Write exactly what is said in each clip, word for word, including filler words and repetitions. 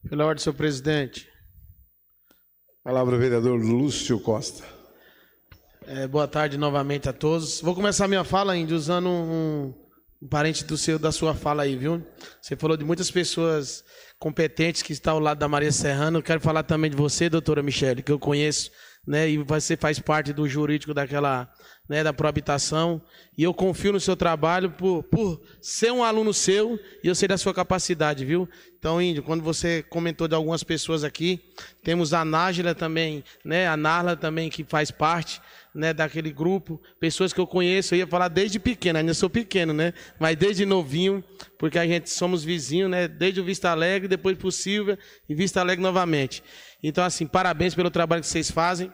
Pela ordem, senhor presidente. Palavra ao vereador Lúcio Costa. É, boa tarde novamente a todos. Vou começar minha fala, Índio, usando um, um parente do seu, da sua fala aí, viu? Você falou de muitas pessoas competentes que estão ao lado da Maria Serrano. Eu quero falar também de você, doutora Michele, que eu conheço, né? E você faz parte do jurídico daquela, né, da Prohabitação. E eu confio no seu trabalho por, por ser um aluno seu e eu sei da sua capacidade, viu? Então, Índio, quando você comentou de algumas pessoas aqui, temos a Nájila também, né? A Narla também, que faz parte, né, daquele grupo, pessoas que eu conheço, eu ia falar desde pequeno, ainda sou pequeno, né, mas desde novinho, porque a gente somos vizinhos, né, desde o Vista Alegre, depois por Silvia e Vista Alegre novamente. Então, assim, parabéns pelo trabalho que vocês fazem.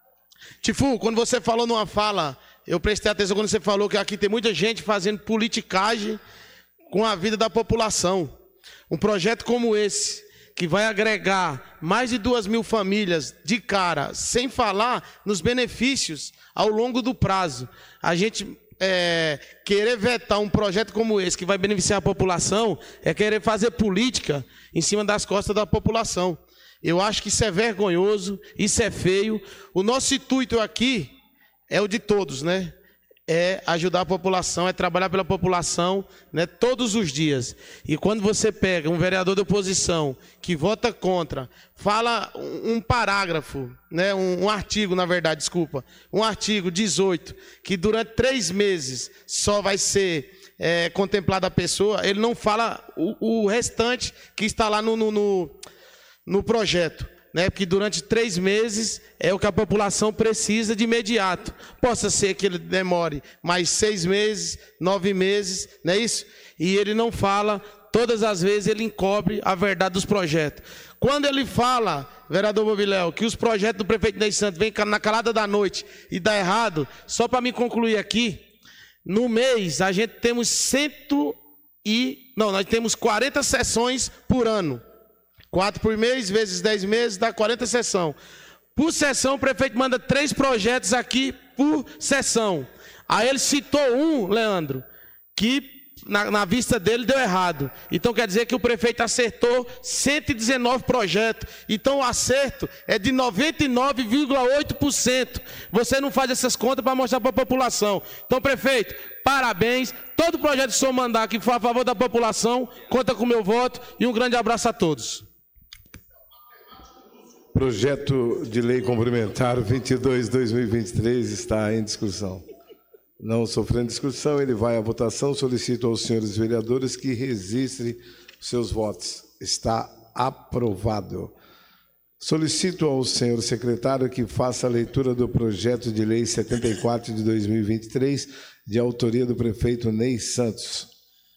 Tifu, quando você falou numa fala, eu prestei atenção quando você falou que aqui tem muita gente fazendo politicagem com a vida da população. Um projeto como esse, que vai agregar mais de duas mil famílias de cara, sem falar nos benefícios ao longo do prazo. A gente é, querer vetar um projeto como esse, que vai beneficiar a população, é querer fazer política em cima das costas da população. Eu acho que isso é vergonhoso, isso é feio. O nosso intuito aqui é o de todos, né? É ajudar a população, é trabalhar pela população, né, todos os dias. E quando você pega um vereador da oposição que vota contra, fala um parágrafo, né, um, um artigo, na verdade, desculpa, um artigo dezoito, que durante três meses só vai ser é, contemplada a pessoa, ele não fala o, o restante que está lá no, no, no, no projeto. Né, porque durante três meses é o que a população precisa de imediato. Possa ser que ele demore mais seis meses, nove meses, não é isso? E ele não fala, todas as vezes ele encobre a verdade dos projetos. Quando ele fala, vereador Bobiléu, que os projetos do prefeito Ney Santos vêm na calada da noite e dá errado, só para me concluir aqui, no mês a gente temos cento e... Não, nós temos quarenta sessões por ano. Quatro por mês, vezes dez meses, dá quarenta sessões. Por sessão, o prefeito manda três projetos aqui por sessão. Aí ele citou um, Leandro, que na, na vista dele deu errado. Então quer dizer que o prefeito acertou cento e dezenove projetos. Então o acerto é de noventa e nove vírgula oito por cento. Você não faz essas contas para mostrar para a população. Então, prefeito, parabéns. Todo projeto que o senhor mandar que for a favor da população, conta com o meu voto. E um grande abraço a todos. Projeto de Lei Complementar vinte e dois barra dois mil e vinte e três está em discussão. Não sofrendo discussão, ele vai à votação. Solicito aos senhores vereadores que registrem seus votos. Está aprovado. Solicito ao senhor secretário que faça a leitura do projeto de lei setenta e quatro de dois mil e vinte e três, de autoria do prefeito Ney Santos.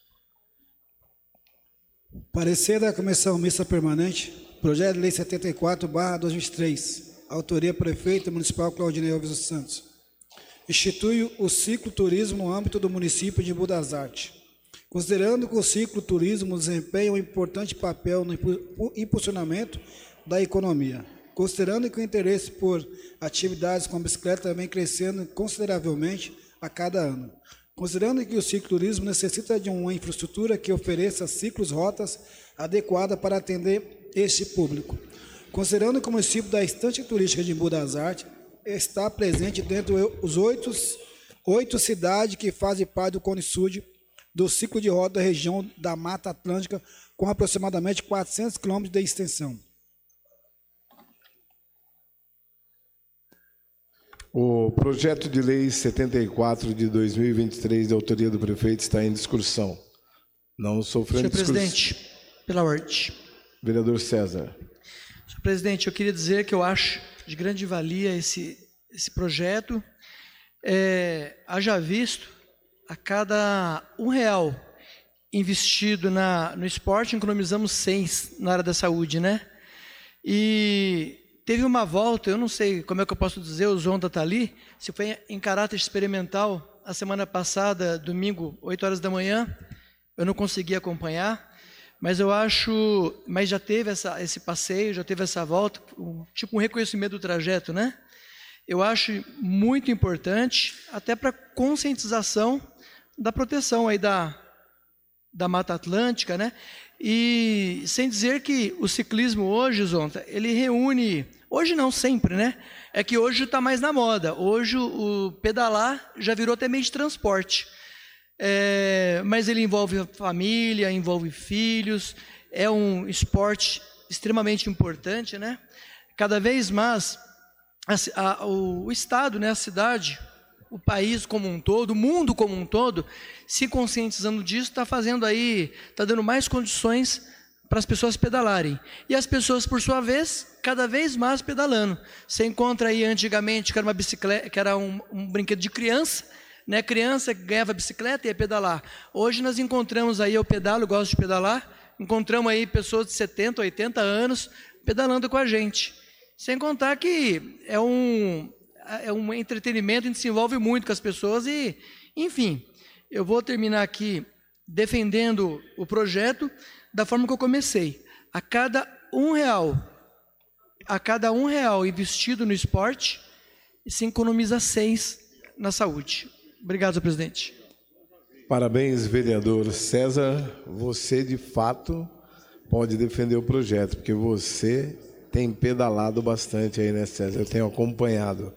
Parecer da Comissão Mista Permanente. Projeto de Lei setenta e quatro barra dois mil e vinte e três, autoria Prefeito Municipal Claudinei Alves dos Santos. Institui o ciclo turismo no âmbito do município de Embu das Artes. Considerando que o ciclo turismo desempenha um importante papel no impulsionamento da economia. Considerando que o interesse por atividades com bicicleta vem crescendo consideravelmente a cada ano. Considerando que o cicloturismo necessita de uma infraestrutura que ofereça ciclos rotas adequada para atender este público. Considerando que o município da Estância Turística de Embu das Artes está presente dentro dos oito, oito cidades que fazem parte do Cone Sul do ciclo de rota da região da Mata Atlântica, com aproximadamente quatrocentos quilômetros de extensão. O projeto de lei setenta e quatro de dois mil e vinte e três, de autoria do prefeito, está em discussão. Não sofrendo discussão. Senhor presidente, pela ordem. Vereador César. Senhor presidente, eu queria dizer que eu acho de grande valia esse, esse projeto. É, haja visto, a cada um real investido na, no esporte, economizamos seis na área da saúde, né? E teve uma volta, eu não sei como é que eu posso dizer, o Zonda está ali, se foi em caráter experimental, a semana passada, domingo, oito horas da manhã, eu não consegui acompanhar, mas eu acho, mas já teve essa, esse passeio, já teve essa volta, um, tipo um reconhecimento do trajeto, né? Eu acho muito importante, até para conscientização da proteção aí da, da Mata Atlântica, né? E sem dizer que o ciclismo hoje, Zonta, ele reúne, hoje não sempre, né? É que hoje está mais na moda, hoje o, o pedalar já virou até meio de transporte, é, mas ele envolve família, envolve filhos, é um esporte extremamente importante, né? Cada vez mais a, a, o, o estado, né, a cidade, o país como um todo, o mundo como um todo, se conscientizando disso, está fazendo aí, está dando mais condições para as pessoas pedalarem. E as pessoas, por sua vez, cada vez mais pedalando. Você encontra aí antigamente, que era uma bicicleta, que era um, um brinquedo de criança, né? Criança que ganhava bicicleta e ia pedalar. Hoje nós encontramos aí, eu pedalo, gosto de pedalar, encontramos aí pessoas de setenta, oitenta anos pedalando com a gente. Sem contar que é um... é um entretenimento, a gente se envolve muito com as pessoas e, enfim, eu vou terminar aqui defendendo o projeto da forma que eu comecei. A cada um real, a cada um real investido no esporte, se economiza seis na saúde. Obrigado, senhor presidente. Parabéns, vereador César. Você, de fato, pode defender o projeto, porque você tem pedalado bastante aí, né, César? Eu tenho acompanhado.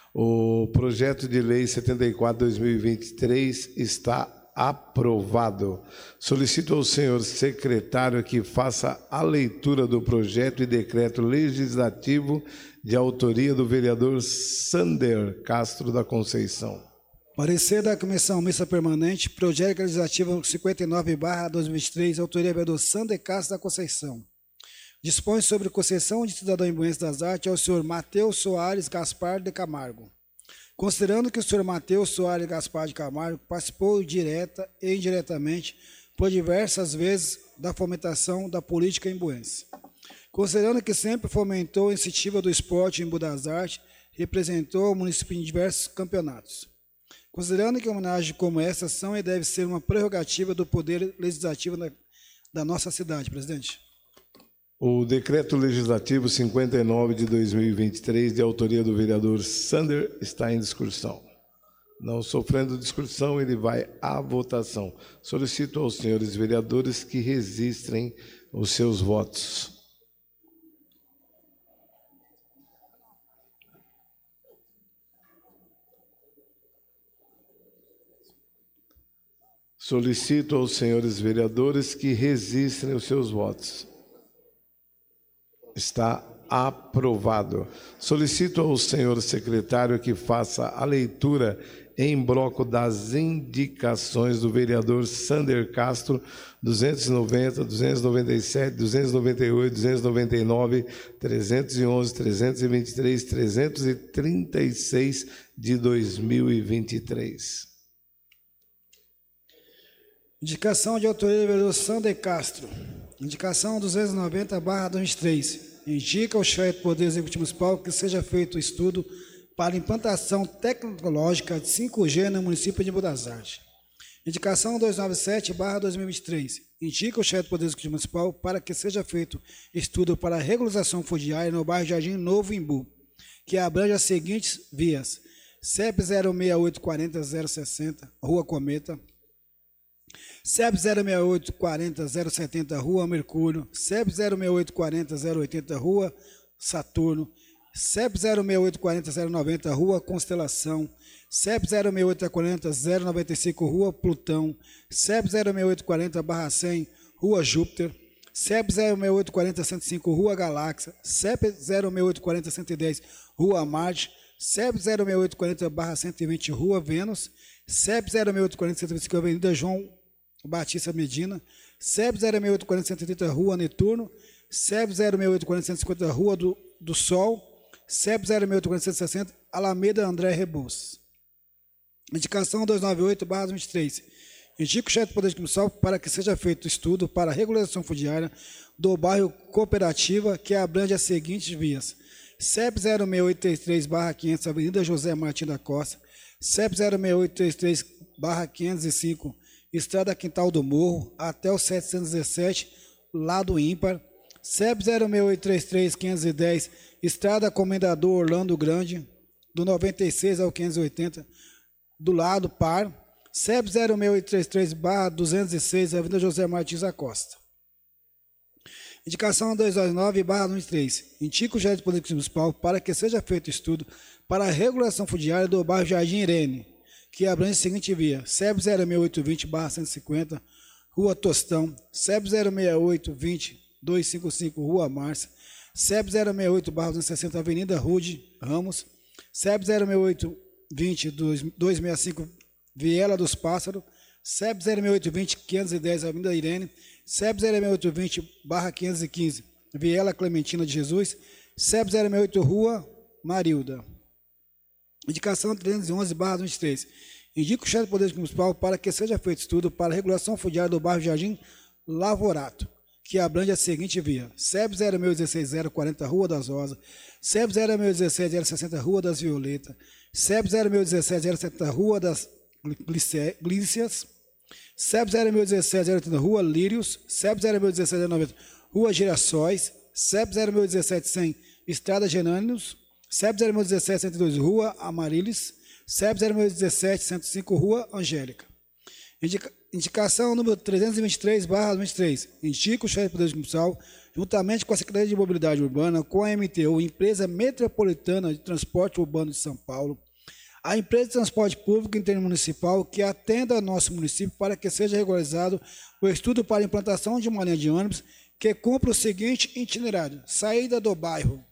O projeto de lei setenta e quatro, dois mil e vinte e três está aprovado. Solicito ao senhor secretário que faça a leitura do projeto e decreto legislativo de autoria do vereador Sander Castro da Conceição. Parecer da Comissão Mista Permanente, projeto legislativo cinquenta e nove barra dois mil e vinte e três, autoria do vereador Sander Castro da Conceição. Dispõe sobre concessão de cidadão imbuense das artes ao senhor Matheus Soares Gaspar de Camargo. Considerando que o senhor Matheus Soares Gaspar de Camargo participou direta e indiretamente por diversas vezes da fomentação da política imbuense. Considerando que sempre fomentou a iniciativa do esporte em Embu das Artes, representou o município em diversos campeonatos. Considerando que homenagens como essa são e deve ser uma prerrogativa do Poder Legislativo da, da nossa cidade, presidente. O decreto legislativo cinquenta e nove de dois mil e vinte e três, de autoria do vereador Sander, está em discussão. Não sofrendo discussão, ele vai à votação. Solicito aos senhores vereadores que registrem os seus votos. Solicito aos senhores vereadores que registrem os seus votos. Está aprovado. Solicito ao senhor secretário que faça a leitura em bloco das indicações do vereador Sander Castro, duzentos e noventa, duzentos e noventa e sete, duzentos e noventa e oito, duzentos e noventa e nove, trezentos e onze, trezentos e vinte e três, trezentos e trinta e seis de dois mil e vinte e três. Indicação de autoria do vereador Sander Castro. Indicação duzentos e noventa barra dois mil e vinte e três. Indica ao chefe do Poder Executivo Municipal que seja feito estudo para implantação tecnológica de cinco G no município de Embu das Artes. Indicação duzentos e noventa e sete barra dois mil e vinte e três. Indica ao chefe do Poder Executivo Municipal para que seja feito estudo para a regularização fundiária no bairro Jardim Novo Embu, que abrange as seguintes vias: C E P zero seis oito quatro zero zero sessenta, Rua Cometa; C E P zero seis oito quatro zero setenta, Rua Mercúrio; C E P zero seis oito quatro zero oitenta, Rua Saturno; C E P zero seis oito quatro zero noventa, Rua Constelação; C E P zero seis oito quatro zero noventa e cinco, Rua Plutão; C E P zero seis oito quatro barra cem, Rua Júpiter; C E P zero seis oito quatro cento e cinco, Rua Galáxia; C E P zero seis oito quatro cento e dez, Rua Marte; C E P zero seis oito quatro barra cento e vinte, Rua Vênus; C E P zero seis oito quatro cento e vinte e cinco, Avenida João Batista Medina; C E P zero seis oito quatro cento e trinta, Rua Netuno; C E P zero seis oito quatro cento e cinquenta, Rua do, do Sol; C E P zero seis oito quatro cento e sessenta, Alameda André Rebouças. Indicação duzentos e noventa e oito barra vinte e três. Indica o chefe do Poder Executivo Municipal para que seja feito estudo para a regularização fundiária do bairro Cooperativa, que abrange as seguintes vias: C E P zero seis oito três três barra quinhentos, Avenida José Martins da Costa; C E P zero seis oito três três barra quinhentos e cinco, Estrada Quintal do Morro, até o setecentos e dezessete, lado ímpar; C E P zero seis oito três três quinhentos e dez, Estrada Comendador Orlando Grande, do noventa e seis ao quinhentos e oitenta, do lado par; C E P zero seis oito três três barra duzentos e seis, Avenida José Martins Acosta. Indicação duzentos e nove barra vinte e três. Indica o gerente de política municipal para que seja feito estudo para a regulação fundiária do bairro Jardim Irene, que abrange a seguinte via: C E P zero seis oito vinte barra cento e cinquenta, Rua Tostão, C E P zero seis oito vinte barra duzentos e cinquenta e cinco, Rua Márcia, C E P zero seis oito barra duzentos e sessenta, Avenida Rude Ramos, C E P zero seis oito vinte barra duzentos e sessenta e cinco, Viela dos Pássaros, C E P zero seis oito vinte barra quinhentos e dez, Avenida Irene, C E P zero seis oito vinte barra quinhentos e quinze, Viela Clementina de Jesus, C E P zero seis oito, Rua Marilda. Indicação trezentos e onze barra vinte e três. Indica o chefe do Poder Municipal para que seja feito estudo para a regulação fundiária do bairro Jardim Lavorato, que abrange a seguinte via: C E P zero seis um seis zero quarenta, Rua das Rosas, C E P zero seis um seis zero sessenta, Rua das Violetas, C E P zero seis um sete zero setenta, Rua das Glícias, C E P zero seis um sete zero oitenta, Rua Lírios, C E P zero seis um sete zero noventa, Rua Girassóis, C E P zero seis um sete cem, Estrada Gerânios, C E P zero seis um sete cento e dois, Rua Amarilis, C E P zero seis um sete cento e cinco, Rua Angélica. Indica, indicação número trezentos e vinte e três barra vinte e três. Indica o chefe do Poder Municipal, juntamente com a Secretaria de Mobilidade Urbana, com a M T U, Empresa Metropolitana de Transporte Urbano de São Paulo, a empresa de transporte público intermunicipal que atenda ao nosso município para que seja regularizado o estudo para a implantação de uma linha de ônibus que cumpra o seguinte itinerário: saída do bairro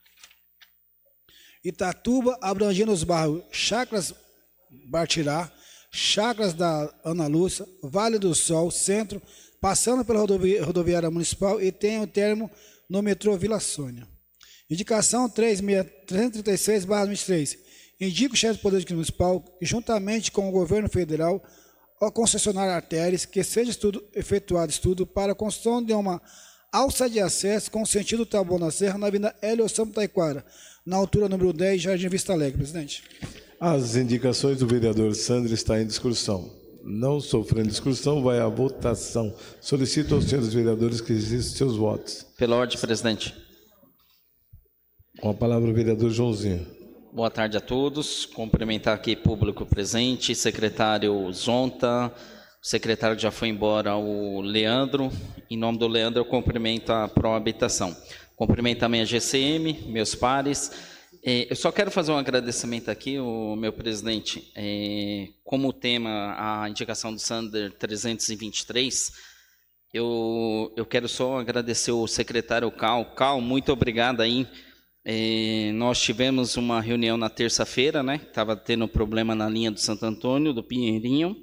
Itatuba, abrangendo os bairros Chacras Bartirá, Chacras da Ana Lúcia, Vale do Sol, Centro, passando pela rodovi rodoviária municipal e tem o termo no metrô Vila Sônia. Indicação trezentos e trinta e seis barra vinte e três. Indica o chefe do Poder Municipal, juntamente com o governo federal, ao concessionário artérias, que seja estudo, efetuado estudo para a construção de uma alça de acesso com sentido Taboão da Serra, na Avenida Hélio Santo Taquara, na altura número dez, Jardim Vista Alegre. Presidente. As indicações do vereador Sandro estão em discussão. Não sofrendo discussão, vai à votação. Solicito aos senhores vereadores que registram seus votos. Pela ordem, presidente. Com a palavra o vereador Joãozinho. Boa tarde a todos. Cumprimentar aqui público presente, secretário Zonta, o secretário que já foi embora, o Leandro. Em nome do Leandro, eu cumprimento a Pró-Habitação. Cumprimento também a G C M, meus pares. Eu só quero fazer um agradecimento aqui, o meu presidente, como o tema, a indicação do Sander trezentos e vinte e três, eu, eu quero só agradecer o secretário Cal. Cal, muito obrigado aí. É, nós tivemos uma reunião na terça-feira, né? Estava tendo problema na linha do Santo Antônio, do Pinheirinho.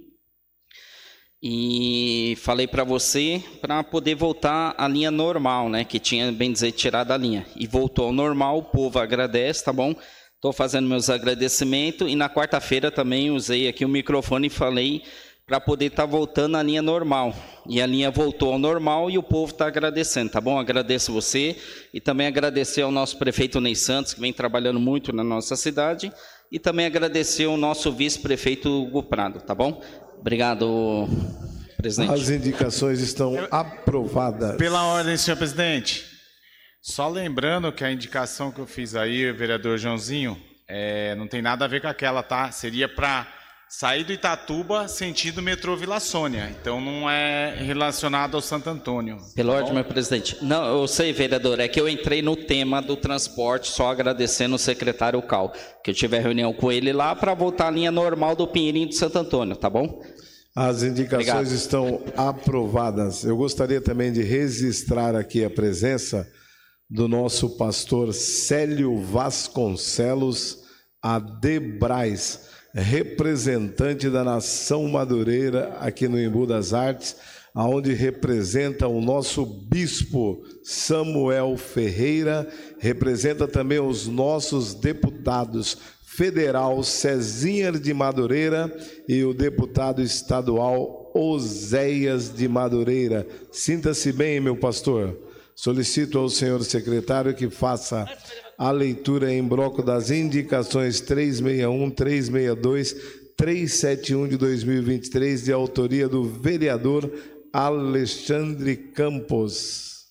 E falei para você para poder voltar à linha normal, né? Que tinha, bem dizer, tirado a linha. E voltou ao normal, o povo agradece, tá bom? Estou fazendo meus agradecimentos. E na quarta-feira também usei aqui o microfone e falei para poder estar tá voltando à linha normal. E a linha voltou ao normal e o povo está agradecendo, tá bom? Agradeço você e também agradecer ao nosso prefeito Ney Santos, que vem trabalhando muito na nossa cidade, e também agradecer ao nosso vice-prefeito Hugo Prado, tá bom? Obrigado, presidente. As indicações estão aprovadas. Pela ordem, senhor presidente. Só lembrando que a indicação que eu fiz aí, o vereador Joãozinho, é, não tem nada a ver com aquela, tá? Seria para sair do Itatuba, sentido metrô Vila Sônia. Então, não é relacionado ao Santo Antônio. Pela ordem, meu presidente. Não, eu sei, vereador, é que eu entrei no tema do transporte, só agradecendo o secretário Cal, que eu tive a reunião com ele lá para voltar à linha normal do Pinheirinho de Santo Antônio, tá bom? As indicações Obrigado. Estão aprovadas. Eu gostaria também de registrar aqui a presença do nosso pastor Célio Vasconcelos Adebrais, representante da Nação Madureira aqui no Embu das Artes, onde representa o nosso bispo Samuel Ferreira, representa também os nossos deputados federal Cezinha de Madureira e o deputado estadual Oséias de Madureira. Sinta-se bem, meu pastor. Solicito ao senhor secretário que faça a leitura em bloco das indicações trezentos e sessenta e um, trezentos e sessenta e dois, trezentos e setenta e um de dois mil e vinte e três, de autoria do vereador Alexandre Campos.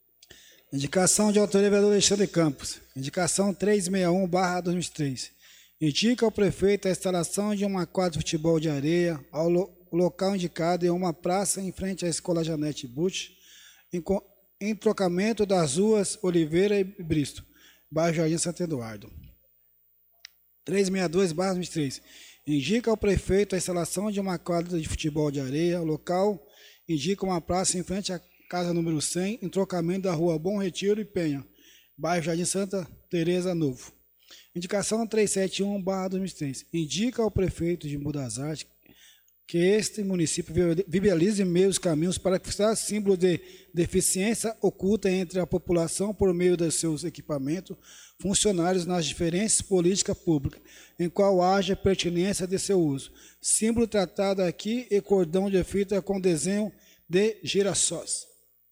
Indicação de autoria do vereador Alexandre Campos. Indicação trezentos e sessenta e um barra dois mil e três. Indica ao prefeito a instalação de uma quadra de futebol de areia ao lo local indicado em uma praça em frente à Escola Janete Butch, em, em trocamento das ruas Oliveira e Bristo, bairro Jardim Santo Eduardo. trezentos e sessenta e dois barra vinte e três. Indica ao prefeito a instalação de uma quadra de futebol de areia. O local indica uma praça em frente à casa número cem, em trocamento da rua Bom Retiro e Penha, bairro Jardim Santa Teresa Novo. Indicação trezentos e setenta e um barra dois mil e três. Indica ao prefeito de Embu das Artes que este município viabilize meios caminhos para fixar símbolo de deficiência oculta entre a população por meio de seus equipamentos funcionários nas diferentes políticas públicas, em qual haja pertinência de seu uso. Símbolo tratado aqui e cordão de fita com desenho de girassóis.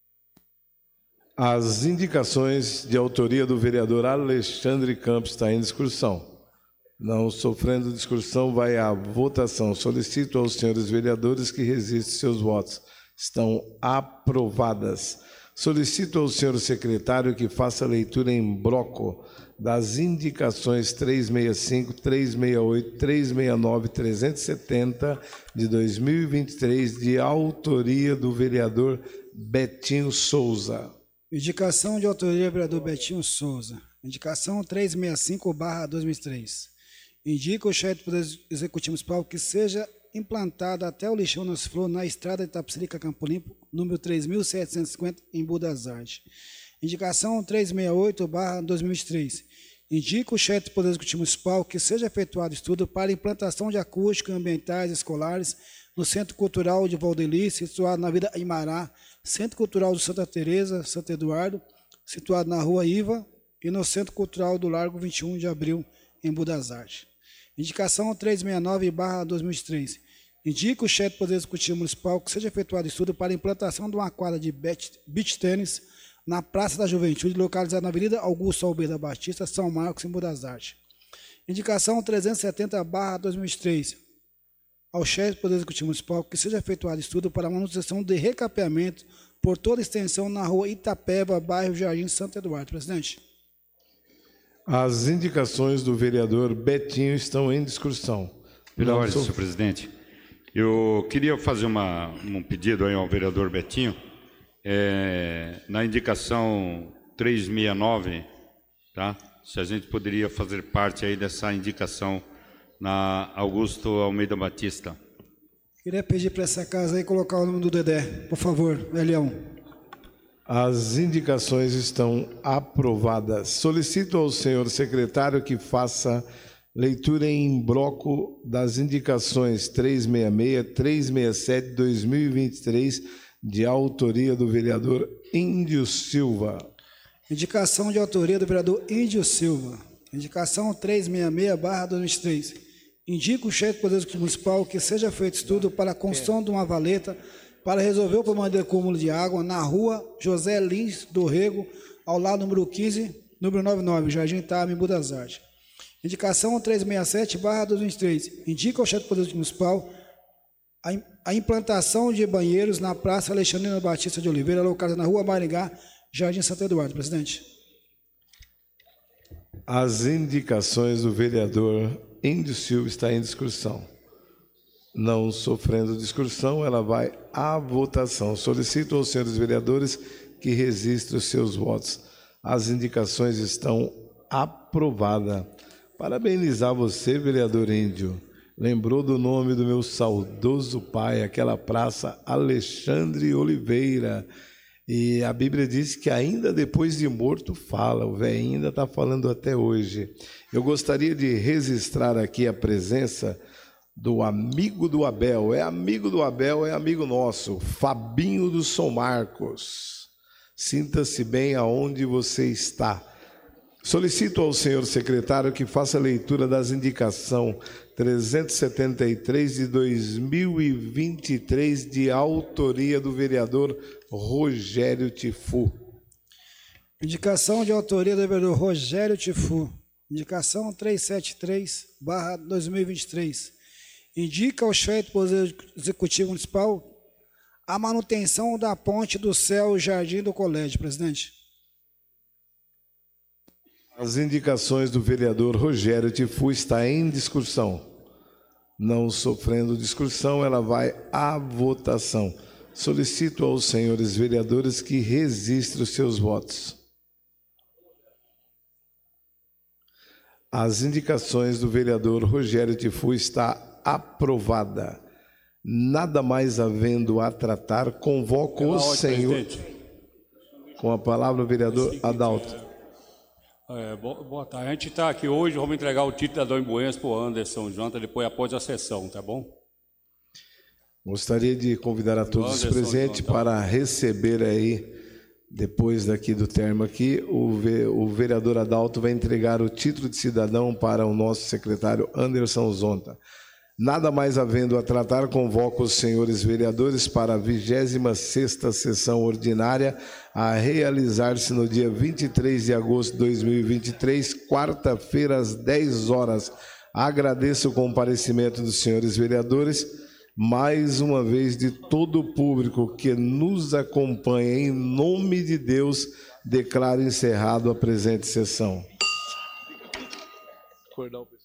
As indicações de autoria do vereador Alexandre Campos estão em discussão. Não sofrendo discussão, vai à votação. Solicito aos senhores vereadores que resistam seus votos. Estão aprovadas. Solicito ao senhor secretário que faça a leitura em bloco das indicações trezentos e sessenta e cinco, trezentos e sessenta e oito, trezentos e sessenta e nove, trezentos e setenta de dois mil e vinte e três, de autoria do vereador Betinho Souza. Indicação de autoria do vereador Betinho Souza. Indicação trezentos e sessenta e cinco barra dois mil e três. Indica o chefe do Poder Executivo Municipal que seja implantado até o lixão nas flores na estrada de Itapecerica Campo Limpo, número três mil setecentos e cinquenta, em Embu das Artes. Indicação trezentos e sessenta e oito barra dois mil e vinte e três. Indica o chefe do Poder Executivo Municipal que seja efetuado estudo para implantação de acústica ambientais escolares no Centro Cultural de Valdelice, situado na Vila Imará, Centro Cultural do Santa Teresa, Santo Eduardo, situado na Rua Iva, e no Centro Cultural do Largo vinte e um de Abril, em Embu das Artes. Indicação trezentos e sessenta e nove barra dois mil e vinte e três. Indica o chefe do Poder Executivo Municipal que seja efetuado estudo para a implantação de uma quadra de beach tênis na Praça da Juventude, localizada na Avenida Augusto Almeida Batista, São Marcos, em Embu das Artes. Indicação trezentos e setenta barra dois mil e vinte e três. Ao chefe do Poder Executivo Municipal que seja efetuado estudo para a manutenção de recapeamento por toda a extensão na rua Itapeba, bairro Jardim Santo Eduardo. Presidente. As indicações do vereador Betinho estão em discussão. Pela ordem, senhor presidente. Eu queria fazer uma, um pedido aí ao vereador Betinho. É, na indicação trezentos e sessenta e nove, tá? Se a gente poderia fazer parte aí dessa indicação na Augusto Almeida Batista. Queria pedir para essa casa aí colocar o nome do Dedé, por favor, Elião. As indicações estão aprovadas. Solicito ao senhor secretário que faça leitura em bloco das indicações trezentos e sessenta e seis, trezentos e sessenta e sete de dois mil e vinte e três, de autoria do vereador Índio Silva. Indicação de autoria do vereador Índio Silva. Indicação trezentos e sessenta e seis barra dois mil e vinte e três. Indica o chefe do Poder Executivo Municipal que seja feito estudo para a construção de uma valeta para resolver o problema de acúmulo de água na rua José Lins do Rego, ao lado do número quinze, número noventa e nove, Jardim Itá, Embu das Artes. Indicação trezentos e sessenta e sete barra dois mil e vinte e três. Indica ao chefe do Poder Executivo Municipal a, a implantação de banheiros na Praça Alexandrina Batista de Oliveira, localizada na rua Maringá, Jardim Santo Eduardo. Presidente. As indicações do vereador Índio Silva estão em discussão. Não sofrendo discussão, ela vai à votação. Solicito aos senhores vereadores que registrem os seus votos. As indicações estão aprovadas. Parabenizar você, vereador Índio. Lembrou do nome do meu saudoso pai, aquela praça Alexandre Oliveira. E a Bíblia diz que ainda depois de morto fala, o velho ainda está falando até hoje. Eu gostaria de registrar aqui a presença do amigo do Abel, é amigo do Abel, é amigo nosso, Fabinho do São Marcos. Sinta-se bem aonde você está. Solicito ao senhor secretário que faça a leitura das indicações trezentos e setenta e três de dois mil e vinte e três, de autoria do vereador Rogério Tifu. Indicação de autoria do vereador Rogério Tifu. Indicação trezentos e setenta e três barra dois mil e vinte e três. Indica ao chefe do Poder Executivo Municipal a manutenção da ponte do Céu Jardim do Colégio. Presidente. As indicações do vereador Rogério Tifu está em discussão. Não sofrendo discussão, ela vai à votação. Solicito aos senhores vereadores que registrem os seus votos. As indicações do vereador Rogério Tifu está aprovada. Nada mais havendo a tratar, convoco o senhor... Com a palavra o vereador Adalto. É, boa tarde. A gente está aqui hoje, vamos entregar o título da Dom Buenas para o Anderson Janta, depois após a sessão, tá bom? Gostaria de convidar a todos os presentes para receber aí, depois daqui do termo aqui, o, ve, o vereador Adalto vai entregar o título de cidadão para o nosso secretário Anderson Zonta. Nada mais havendo a tratar, convoco os senhores vereadores para a vigésima sexta sessão ordinária a realizar-se no dia vinte e três de agosto de dois mil e vinte e três, quarta-feira, às dez horas. Agradeço o comparecimento dos senhores vereadores, mais uma vez de todo o público que nos acompanha. Em nome de Deus, declaro encerrado a presente sessão. Acordar o pessoal.